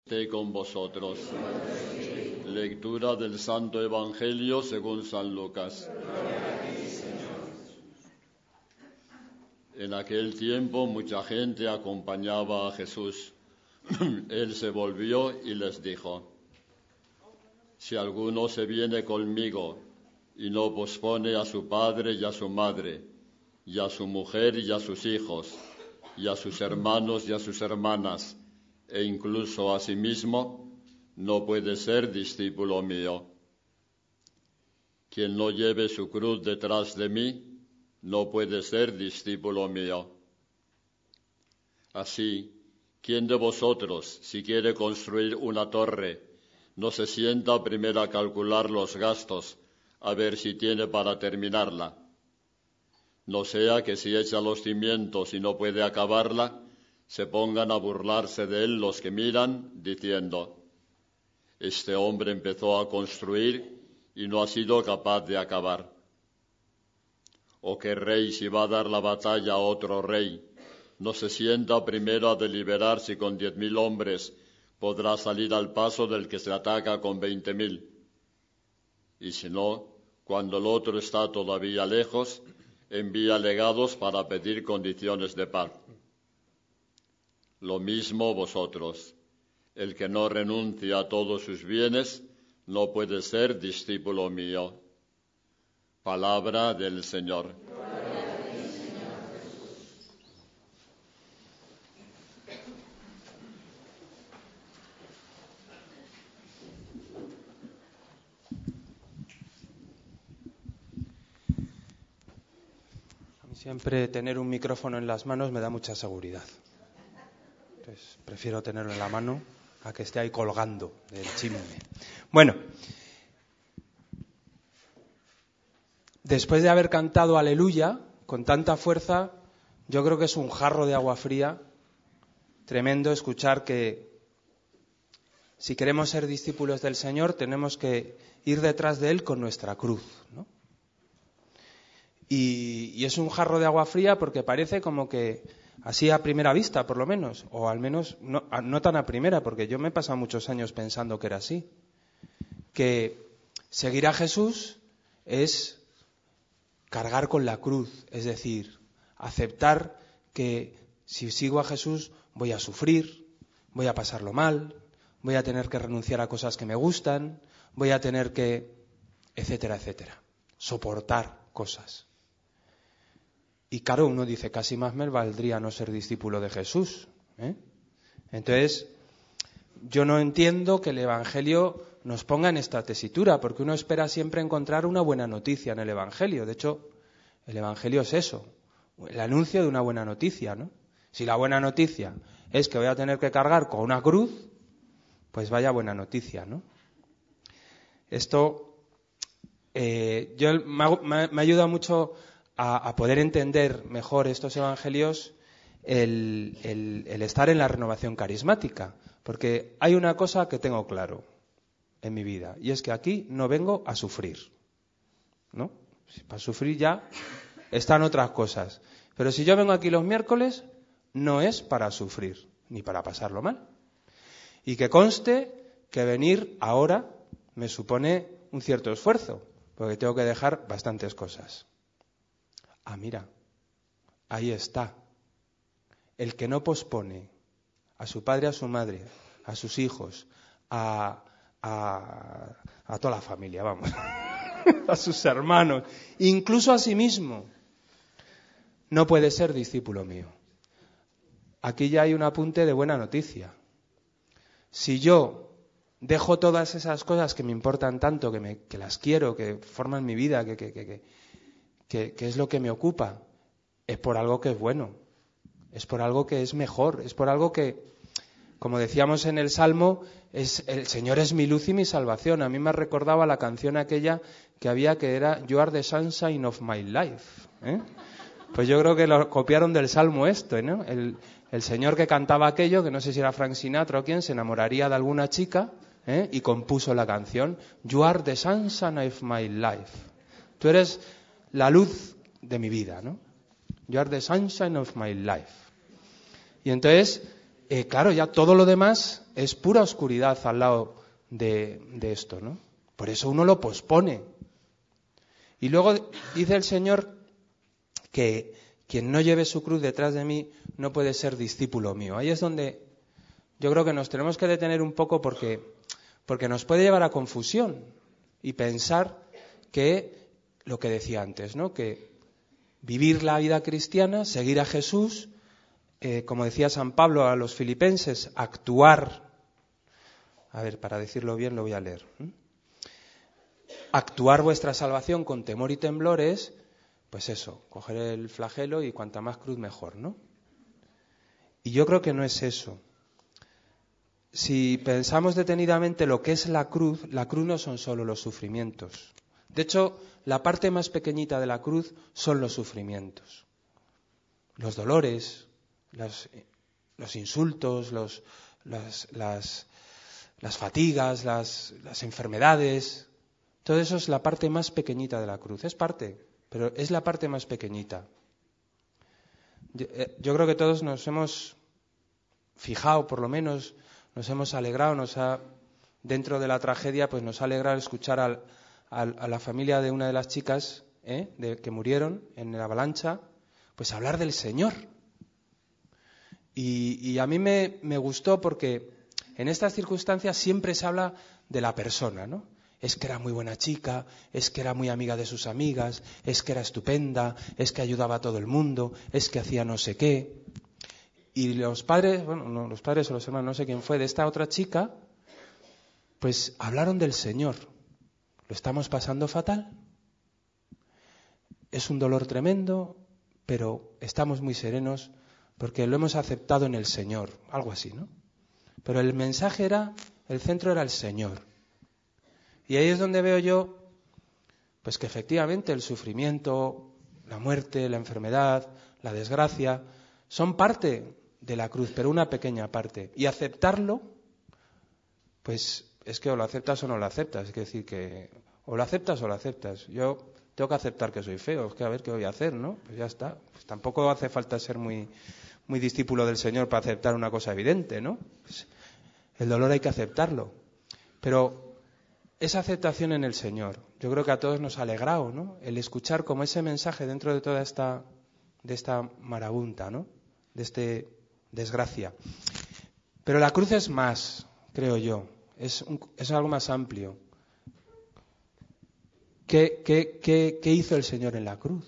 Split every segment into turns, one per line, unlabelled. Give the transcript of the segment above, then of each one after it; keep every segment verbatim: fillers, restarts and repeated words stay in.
esté con vosotros. Lectura del Santo Evangelio según San Lucas. En aquel tiempo mucha gente acompañaba a Jesús. Él se volvió y les dijo: si alguno se viene conmigo y no pospone a su padre y a su madre, y a su mujer y a sus hijos, y a sus hermanos y a sus hermanas, e incluso a sí mismo, no puede ser discípulo mío. Quien no lleve su cruz detrás de mí, no puede ser discípulo mío. Así, ¿quién de vosotros, si quiere construir una torre, no se sienta primero a calcular los gastos, a ver si tiene para terminarla? No sea que si echa los cimientos y no puede acabarla, se pongan a burlarse de él los que miran, diciendo: este hombre empezó a construir y no ha sido capaz de acabar. ¿O qué rey, si va a dar la batalla a otro rey, no se sienta primero a deliberar si con diez mil hombres podrá salir al paso del que se ataca con veinte mil? Y si no, cuando el otro está todavía lejos, envía legados para pedir condiciones de paz. Lo mismo vosotros. El que no renuncia a todos sus bienes no puede ser discípulo mío. Palabra del Señor.
Siempre tener un micrófono en las manos me da mucha seguridad. Entonces, prefiero tenerlo en la mano a que esté ahí colgando del chisme. Bueno, después de haber cantado Aleluya con tanta fuerza, yo creo que es un jarro de agua fría tremendo escuchar que si queremos ser discípulos del Señor tenemos que ir detrás de Él con nuestra cruz, ¿no? Y, y es un jarro de agua fría porque parece como que, así a primera vista por lo menos, o al menos no, no tan a primera, porque yo me he pasado muchos años pensando que era así, que seguir a Jesús es cargar con la cruz, es decir, aceptar que si sigo a Jesús voy a sufrir, voy a pasarlo mal, voy a tener que renunciar a cosas que me gustan, voy a tener que, etcétera, etcétera, soportar cosas. Y claro, uno dice, casi más me valdría no ser discípulo de Jesús, ¿eh? Entonces, yo no entiendo que el Evangelio nos ponga en esta tesitura, porque uno espera siempre encontrar una buena noticia en el Evangelio. De hecho, el Evangelio es eso, el anuncio de una buena noticia, ¿no? Si la buena noticia es que voy a tener que cargar con una cruz, pues vaya buena noticia, ¿no? Esto, eh, yo me, me, me ayuda mucho a, a poder entender mejor estos evangelios, el, el, el estar en la renovación carismática, porque hay una cosa que tengo claro en mi vida, y es que aquí no vengo a sufrir, ¿no? Si para sufrir ya están otras cosas, pero si yo vengo aquí los miércoles, no es para sufrir, ni para pasarlo mal. Y que conste que venir ahora me supone un cierto esfuerzo, porque tengo que dejar bastantes cosas. Ah, mira, ahí está. El que no pospone a su padre, a su madre, a sus hijos, a, a, a toda la familia, vamos, a sus hermanos, incluso a sí mismo, no puede ser discípulo mío. Aquí ya hay un apunte de buena noticia. Si yo dejo todas esas cosas que me importan tanto, que, me, que las quiero, que forman mi vida, que, que, que, que, que es lo que me ocupa, es por algo que es bueno, es por algo que es mejor, es por algo que, como decíamos en el Salmo, es, el Señor es mi luz y mi salvación. A mí me recordaba la canción aquella que había que era You are the sunshine of my life, ¿eh? Pues yo creo que lo copiaron del Salmo esto, ¿no? El, el señor que cantaba aquello, que no sé si era Frank Sinatra o quién, se enamoraría de alguna chica, ¿eh? Y compuso la canción You are the sunshine of my life. Tú eres la luz de mi vida, ¿no? You are the sunshine of my life. Y entonces, eh, claro, ya todo lo demás es pura oscuridad al lado de, de esto, ¿no? Por eso uno lo pospone. Y luego dice el Señor que quien no lleve su cruz detrás de mí no puede ser discípulo mío. Ahí es donde yo creo que nos tenemos que detener un poco porque, porque nos puede llevar a confusión y pensar que lo que decía antes, ¿no? Que vivir la vida cristiana, seguir a Jesús, eh, como decía San Pablo a los filipenses, actuar. A ver, para decirlo bien lo voy a leer. ¿eh? Actuar vuestra salvación con temor y temblor es, pues eso, coger el flagelo y cuanta más cruz mejor, ¿no? Y yo creo que no es eso. Si pensamos detenidamente lo que es la cruz, la cruz no son solo los sufrimientos. De hecho, la parte más pequeñita de la cruz son los sufrimientos. Los dolores, los, los insultos, los, las, las, las fatigas, las, las enfermedades. Todo eso es la parte más pequeñita de la cruz. Es parte, pero es la parte más pequeñita. Yo, eh, yo creo que todos nos hemos fijado, por lo menos, nos hemos alegrado, nos ha, dentro de la tragedia, pues nos ha alegrado escuchar al, al, a la familia de una de las chicas ¿eh? de, que murieron en la avalancha, pues hablar del Señor. Y, y a mí me, me gustó porque en estas circunstancias siempre se habla de la persona, ¿no? Es que era muy buena chica, es que era muy amiga de sus amigas, es que era estupenda, es que ayudaba a todo el mundo, es que hacía no sé qué. Y los padres, bueno, no, los padres o los hermanos, no sé quién fue, de esta otra chica, pues hablaron del Señor. ¿Lo estamos pasando fatal? Es un dolor tremendo, pero estamos muy serenos porque lo hemos aceptado en el Señor, algo así, ¿no? Pero el mensaje era, el centro era el Señor. Y ahí es donde veo yo, pues que efectivamente el sufrimiento, la muerte, la enfermedad, la desgracia, son parte de la cruz, pero una pequeña parte. Y aceptarlo, pues es que o lo aceptas o no lo aceptas. Es decir, que o lo aceptas o lo aceptas. Yo tengo que aceptar que soy feo, es que a ver qué voy a hacer, ¿no? Pues ya está. Pues tampoco hace falta ser muy, muy discípulo del Señor para aceptar una cosa evidente, ¿no? Pues el dolor hay que aceptarlo. Pero esa aceptación en el Señor, yo creo que a todos nos ha alegrado, ¿no? El escuchar como ese mensaje dentro de toda esta, de esta marabunta, ¿no? De este desgracia. Pero la cruz es más, creo yo, es, un, es algo más amplio. ¿Qué, qué, qué, ¿Qué hizo el Señor en la cruz?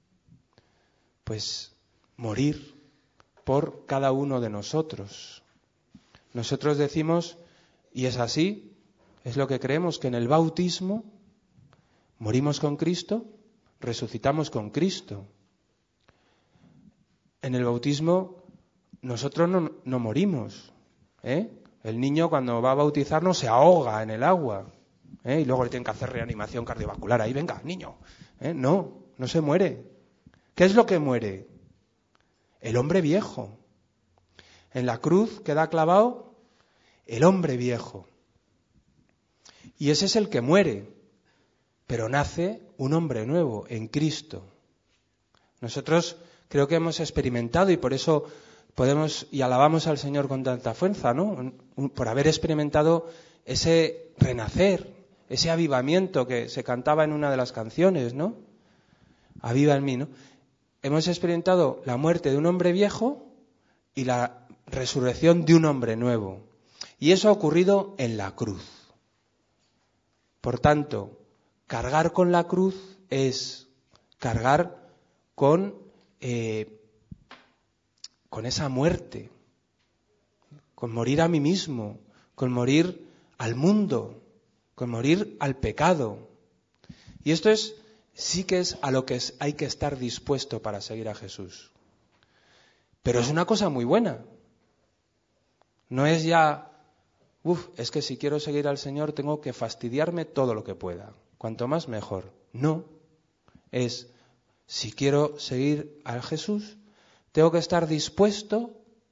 Pues morir por cada uno de nosotros. Nosotros decimos, y es así, es lo que creemos, que en el bautismo morimos con Cristo, resucitamos con Cristo. En el bautismo nosotros no, no morimos. ¿eh? El niño cuando va a bautizarnos se ahoga en el agua. ¿eh? Y luego le tienen que hacer reanimación cardiovascular. Ahí, venga, niño. ¿eh? No, no se muere. ¿Qué es lo que muere? El hombre viejo. En la cruz queda clavado el hombre viejo. Y ese es el que muere, pero nace un hombre nuevo en Cristo. Nosotros creo que hemos experimentado y por eso podemos y alabamos al Señor con tanta fuerza, ¿no? Por haber experimentado ese renacer, ese avivamiento que se cantaba en una de las canciones, ¿no? Aviva en mí, ¿no? Hemos experimentado la muerte de un hombre viejo y la resurrección de un hombre nuevo. Y eso ha ocurrido en la cruz. Por tanto, cargar con la cruz es cargar con, eh, con esa muerte, con morir a mí mismo, con morir al mundo, con morir al pecado. Y esto es, sí que es a lo que es, hay que estar dispuesto para seguir a Jesús. Pero es una cosa muy buena. No es ya... Uf, es que si quiero seguir al Señor tengo que fastidiarme todo lo que pueda. Cuanto más mejor. No. Es, si quiero seguir a Jesús, tengo que estar dispuesto,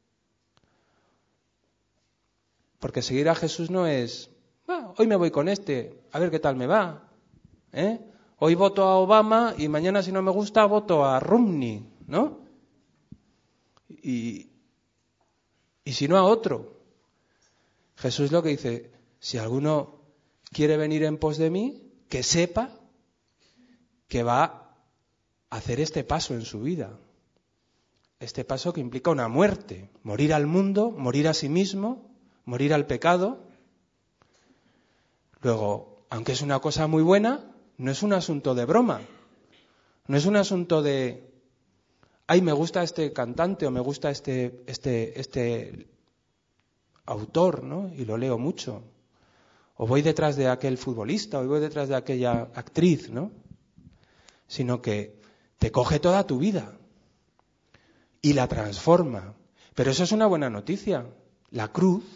porque seguir a Jesús no es, ah, hoy me voy con este, a ver qué tal me va. ¿eh? Hoy voto a Obama y mañana si no me gusta voto a Romney, ¿no? Y, y si no a otro. Jesús lo que dice, si alguno quiere venir en pos de mí, que sepa que va a hacer este paso en su vida. Este paso que implica una muerte, morir al mundo, morir a sí mismo, morir al pecado. Luego, aunque es una cosa muy buena, no es un asunto de broma, no es un asunto de, ay, me gusta este cantante o me gusta este, este, este autor, ¿no? Y lo leo mucho. O voy detrás de aquel futbolista, o voy detrás de aquella actriz, ¿no? Sino que te coge toda tu vida y la transforma. Pero eso es una buena noticia. La cruz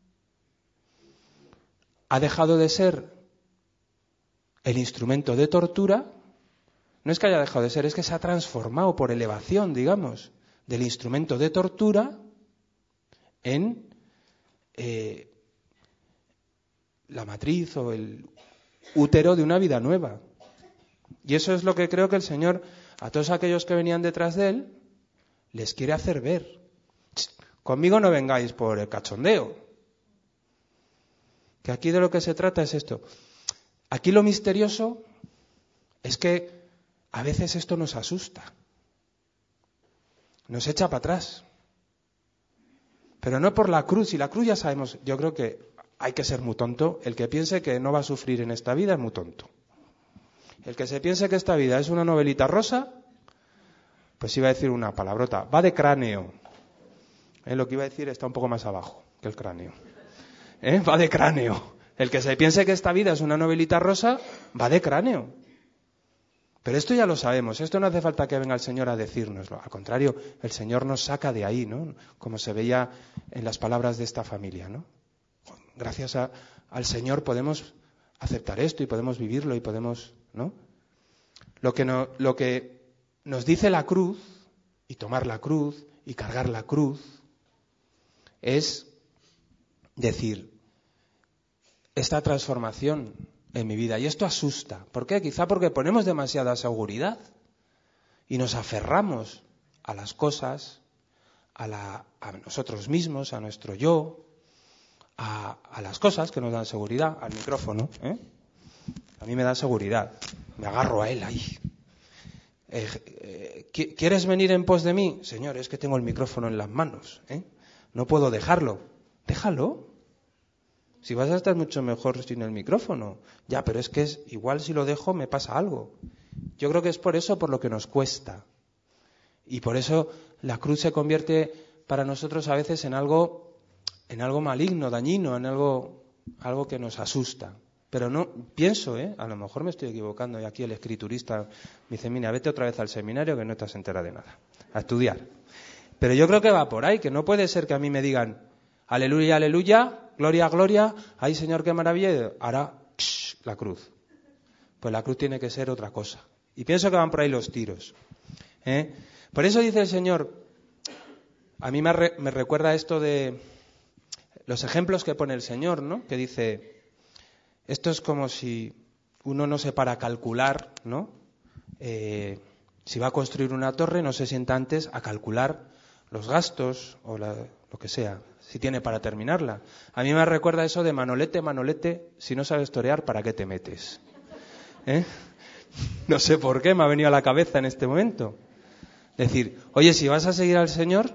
ha dejado de ser el instrumento de tortura. No es que haya dejado de ser, es que se ha transformado por elevación, digamos, del instrumento de tortura en eh, la matriz o el útero de una vida nueva. Y eso es lo que creo que el Señor, a todos aquellos que venían detrás de Él, les quiere hacer ver. Conmigo no vengáis por el cachondeo. Que aquí de lo que se trata es esto. Aquí lo misterioso es que a veces esto nos asusta. Nos echa para atrás. Pero no por la cruz. Y la cruz ya sabemos, yo creo que hay que ser muy tonto. El que piense que no va a sufrir en esta vida es muy tonto. El que se piense que esta vida es una novelita rosa, pues iba a decir una palabrota. Va de cráneo. ¿Eh? Lo que iba a decir está un poco más abajo que el cráneo. ¿Eh? Va de cráneo. El que se piense que esta vida es una novelita rosa, va de cráneo. Pero esto ya lo sabemos. Esto no hace falta que venga el Señor a decírnoslo. Al contrario, el Señor nos saca de ahí, ¿no? Como se veía en las palabras de esta familia, ¿no? Gracias a, al Señor podemos aceptar esto y podemos vivirlo y podemos, ¿no? Lo que, no, lo que nos dice la cruz, y tomar la cruz, y cargar la cruz, es decir, esta transformación en mi vida. Y esto asusta. ¿Por qué? Quizá porque ponemos demasiada seguridad y nos aferramos a las cosas, a, la, a nosotros mismos, a nuestro yo, a, a las cosas que nos dan seguridad, al micrófono, ¿eh? A mí me da seguridad. Me agarro a él ahí. Eh, eh, ¿Quieres venir en pos de mí? Señor, es que tengo el micrófono en las manos, ¿eh? No puedo dejarlo. Déjalo. Si vas a estar mucho mejor sin el micrófono. Ya, pero es que es igual si lo dejo me pasa algo. Yo creo que es por eso por lo que nos cuesta. Y por eso la cruz se convierte para nosotros a veces en algo, en algo maligno, dañino, en algo, algo que nos asusta. Pero no, pienso, ¿eh? A lo mejor me estoy equivocando y aquí el escriturista me dice, mira, vete otra vez al seminario que no te has enterado de nada. A estudiar. Pero yo creo que va por ahí, que no puede ser que a mí me digan, aleluya, aleluya, gloria, gloria, ay Señor, qué maravilla, ahora psh, la cruz. Pues la cruz tiene que ser otra cosa. Y pienso que van por ahí los tiros. ¿Eh? Por eso dice el Señor, a mí me, re, me recuerda esto de los ejemplos que pone el Señor, ¿no? Que dice, esto es como si uno no se para a calcular, ¿no? Eh, si va a construir una torre, no se sienta antes a calcular los gastos o la, lo que sea, si tiene para terminarla. A mí me recuerda eso de Manolete, Manolete, si no sabes torear, ¿para qué te metes? ¿Eh? No sé por qué me ha venido a la cabeza en este momento. Decir, oye, si vas a seguir al Señor,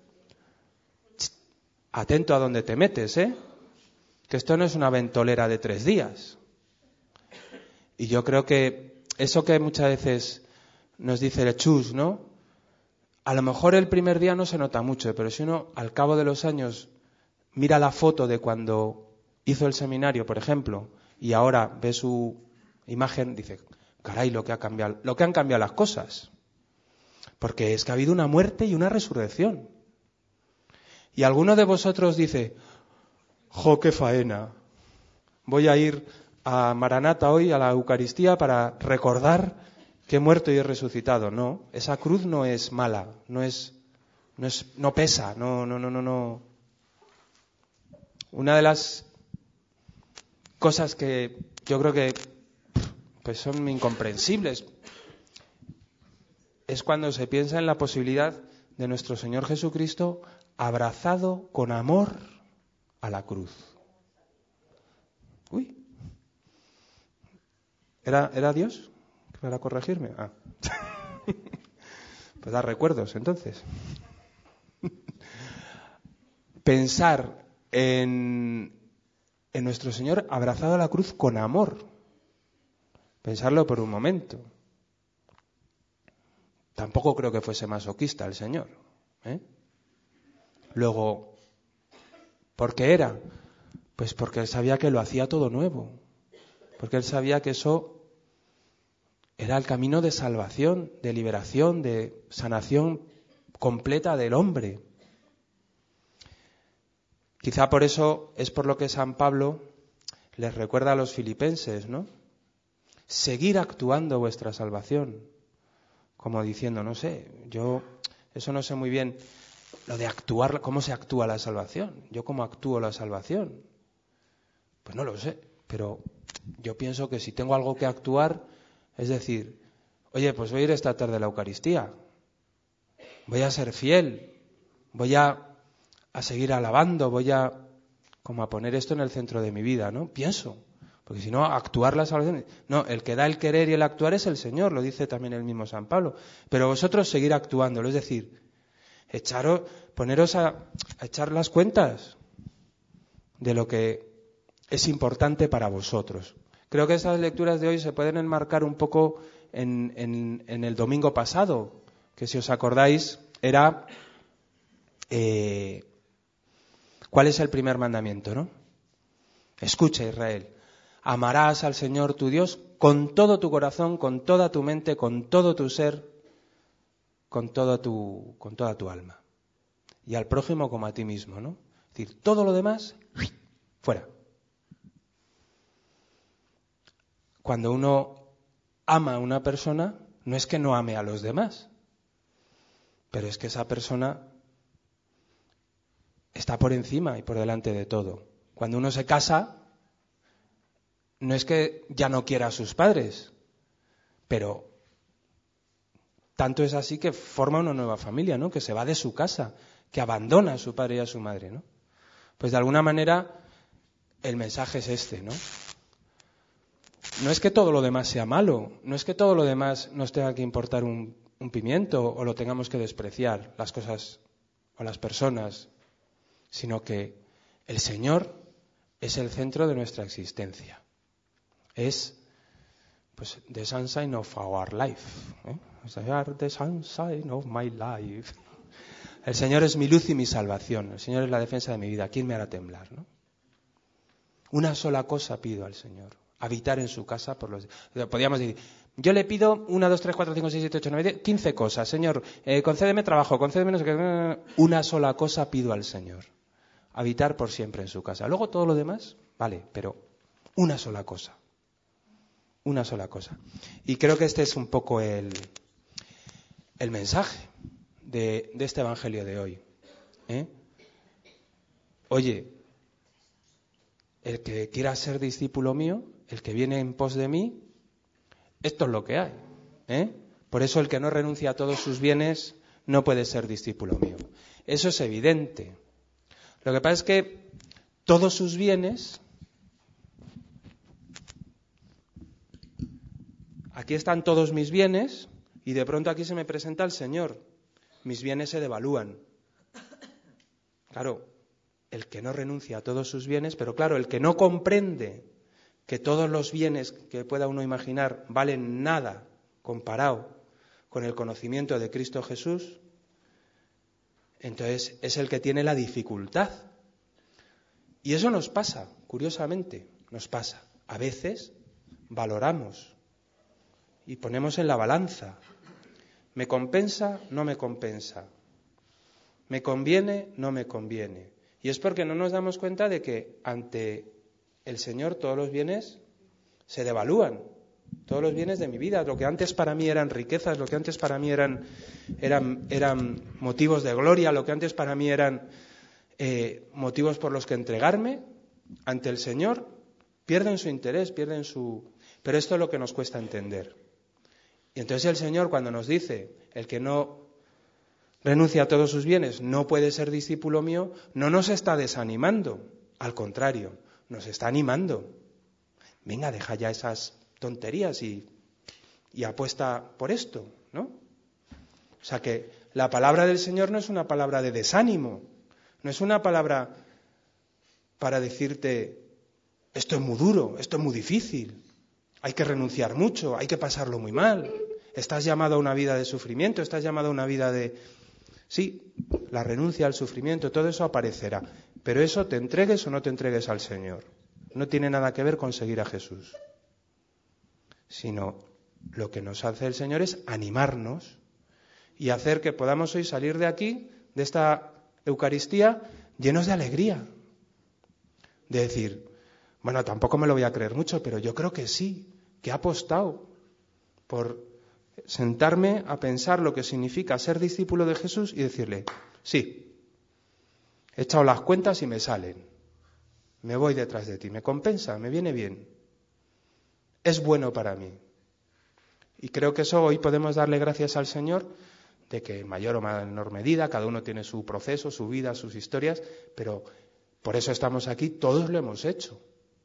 atento a dónde te metes, ¿eh? Que esto no es una ventolera de tres días. Y yo creo que eso que muchas veces nos dice el chus, ¿no? A lo mejor el primer día no se nota mucho, pero si uno al cabo de los años mira la foto de cuando hizo el seminario, por ejemplo, y ahora ve su imagen, dice, caray, lo que ha cambiado, lo que han cambiado las cosas. Porque es que ha habido una muerte y una resurrección. Y alguno de vosotros dice, jo, qué faena, voy a ir a Maranata hoy, a la Eucaristía, para recordar que he muerto y he resucitado. No, esa cruz no es mala, no es, no es, no pesa, no, no, no, no, no. Una de las cosas que yo creo que pues son incomprensibles es cuando se piensa en la posibilidad de nuestro Señor Jesucristo abrazado con amor a la cruz. Uy. ¿Era, ¿era Dios para corregirme? Ah. Pues da recuerdos, entonces. Pensar en, en nuestro Señor abrazado a la cruz con amor. Pensarlo por un momento. Tampoco creo que fuese masoquista el Señor, ¿eh? Luego, ¿por qué era? Pues porque Él sabía que lo hacía todo nuevo. Porque Él sabía que eso era el camino de salvación, de liberación, de sanación completa del hombre. Quizá por eso es por lo que San Pablo les recuerda a los filipenses, ¿no? Seguir actuando vuestra salvación. Como diciendo, no sé, yo eso no sé muy bien, lo de actuar, ¿cómo se actúa la salvación? ¿Yo cómo actúo la salvación? Pues no lo sé, pero yo pienso que si tengo algo que actuar, es decir, oye, pues voy a ir esta tarde a la Eucaristía, voy a ser fiel, voy a, a seguir alabando, voy a, como a poner esto en el centro de mi vida, ¿no? Pienso. Porque si no, actuar la salvación... No, el que da el querer y el actuar es el Señor, lo dice también el mismo San Pablo. Pero vosotros seguir actuándolo, es decir, echaros, poneros a, a echar las cuentas de lo que es importante para vosotros. Creo que estas lecturas de hoy se pueden enmarcar un poco en, en, en el domingo pasado, que si os acordáis era... Eh, ¿cuál es el primer mandamiento, no? Escucha, Israel. Amarás al Señor tu Dios con todo tu corazón, con toda tu mente, con todo tu ser, con, todo tu, con toda tu alma. Y al prójimo como a ti mismo, ¿no? Es decir, todo lo demás, fuera. Cuando uno ama a una persona, no es que no ame a los demás, pero es que esa persona está por encima y por delante de todo. Cuando uno se casa, no es que ya no quiera a sus padres, pero tanto es así que forma una nueva familia, ¿no? Que se va de su casa, que abandona a su padre y a su madre, ¿no? Pues de alguna manera el mensaje es este, ¿no? No es que todo lo demás sea malo, no es que todo lo demás nos tenga que importar un, un pimiento o lo tengamos que despreciar, las cosas o las personas, sino que el Señor es el centro de nuestra existencia. Es, pues, the sunshine of our life. ¿eh? They are the sunshine of my life. El Señor es mi luz y mi salvación. El Señor es la defensa de mi vida. ¿Quién me hará temblar, no? Una sola cosa pido al Señor. Habitar en su casa por los... Podríamos decir, yo le pido una, dos, tres, cuatro, cinco, seis, siete, ocho, nueve, diez, quince cosas. Señor, eh, concédeme trabajo, concédeme no sé qué. Una sola cosa pido al Señor. Habitar por siempre en su casa. Luego todo lo demás, vale, pero una sola cosa. Una sola cosa. Y creo que este es un poco el, el mensaje de, de este Evangelio de hoy. ¿eh? Oye, el que quiera ser discípulo mío, el que viene en pos de mí, esto es lo que hay. ¿eh? Por eso el que no renuncia a todos sus bienes no puede ser discípulo mío. Eso es evidente. Lo que pasa es que todos sus bienes... Aquí están todos mis bienes y de pronto aquí se me presenta el Señor. Mis bienes se devalúan. Claro, el que no renuncia a todos sus bienes, pero claro, el que no comprende que todos los bienes que pueda uno imaginar valen nada comparado con el conocimiento de Cristo Jesús, entonces es el que tiene la dificultad. Y eso nos pasa, curiosamente, nos pasa. A veces valoramos y ponemos en la balanza. ¿Me compensa? ¿No me compensa? ¿Me conviene? ¿No me conviene? Y es porque no nos damos cuenta de que ante el Señor todos los bienes se devalúan. Todos los bienes de mi vida. Lo que antes para mí eran riquezas, lo que antes para mí eran, eran, eran motivos de gloria, lo que antes para mí eran eh, motivos por los que entregarme, ante el Señor pierden su interés, pierden su... Pero esto es lo que nos cuesta entender. Y entonces el Señor, cuando nos dice, el que no renuncia a todos sus bienes, no puede ser discípulo mío, no nos está desanimando, al contrario, nos está animando. Venga, deja ya esas tonterías y, y apuesta por esto, ¿no? O sea que la palabra del Señor no es una palabra de desánimo, no es una palabra para decirte, esto es muy duro, esto es muy difícil, hay que renunciar mucho, hay que pasarlo muy mal, estás llamado a una vida de sufrimiento, estás llamado a una vida de... Sí, la renuncia al sufrimiento, todo eso aparecerá, pero eso te entregues o no te entregues al Señor. No tiene nada que ver con seguir a Jesús, sino lo que nos hace el Señor es animarnos y hacer que podamos hoy salir de aquí, de esta Eucaristía, llenos de alegría. De decir, bueno, tampoco me lo voy a creer mucho, pero yo creo que sí, que he apostado por sentarme a pensar lo que significa ser discípulo de Jesús y decirle, sí, he echado las cuentas y me salen, me voy detrás de ti, me compensa, me viene bien, es bueno para mí. Y creo que eso hoy podemos darle gracias al Señor, de que en mayor o menor medida, cada uno tiene su proceso, su vida, sus historias, pero por eso estamos aquí, todos lo hemos hecho.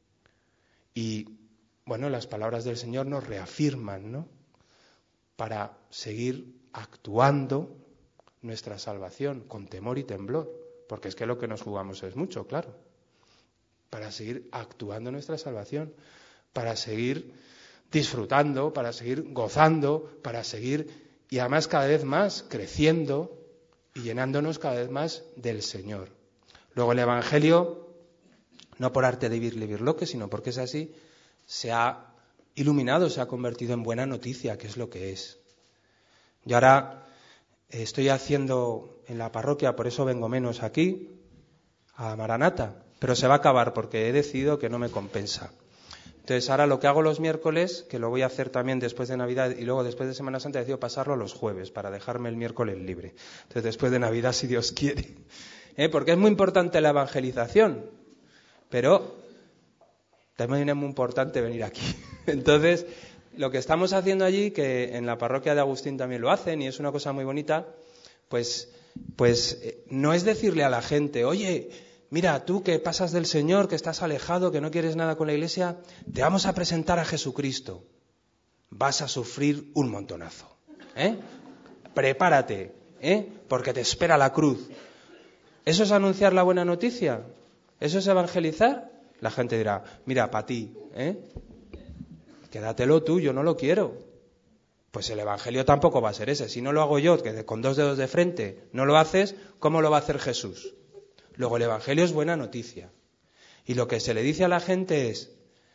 Y, bueno, las palabras del Señor nos reafirman, ¿no?, para seguir actuando nuestra salvación con temor y temblor, porque es que lo que nos jugamos es mucho, claro, para seguir actuando nuestra salvación, para seguir disfrutando, para seguir gozando, para seguir, y además cada vez más creciendo y llenándonos cada vez más del Señor. Luego el Evangelio, no por arte de vivir, vivirlo, sino porque es así, se ha iluminado, se ha convertido en buena noticia, que es lo que es. Yo ahora estoy haciendo en la parroquia, por eso vengo menos aquí, a Maranata, pero se va a acabar porque he decidido que no me compensa. Entonces ahora lo que hago los miércoles, que lo voy a hacer también después de Navidad y luego después de Semana Santa, he decidido pasarlo los jueves para dejarme el miércoles libre. Entonces después de Navidad, si Dios quiere. ¿Eh? Porque es muy importante la evangelización, pero también es muy importante venir aquí. Entonces, lo que estamos haciendo allí, que en la parroquia de Agustín también lo hacen y es una cosa muy bonita, pues, pues eh, no es decirle a la gente, oye, mira, tú que pasas del Señor, que estás alejado, que no quieres nada con la Iglesia, te vamos a presentar a Jesucristo. Vas a sufrir un montonazo. ¿Eh? Prepárate, ¿eh? Porque te espera la cruz. ¿Eso es anunciar la buena noticia? ¿Eso es evangelizar? La gente dirá, mira, para ti, ¿eh? Quédatelo tú, yo no lo quiero. Pues el Evangelio tampoco va a ser ese. Si no lo hago yo, que con dos dedos de frente no lo haces, ¿cómo lo va a hacer Jesús? Luego el Evangelio es buena noticia. Y lo que se le dice a la gente es,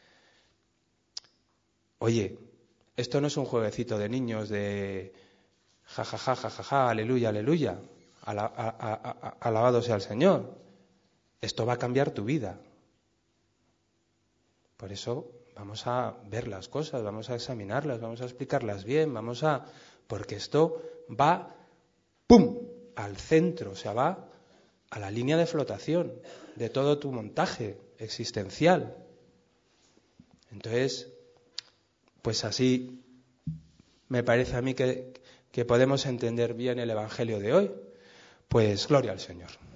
oye, esto no es un jueguecito de niños de jajaja, jajaja, ja, ja, ja, aleluya, aleluya, ala, a, a, a, alabado sea el Señor. Esto va a cambiar tu vida. Por eso vamos a ver las cosas, vamos a examinarlas, vamos a explicarlas bien, vamos a... porque esto va, ¡pum!, al centro, o sea, va a la línea de flotación de todo tu montaje existencial. Entonces, pues así me parece a mí que, que podemos entender bien el Evangelio de hoy. Pues gloria al Señor.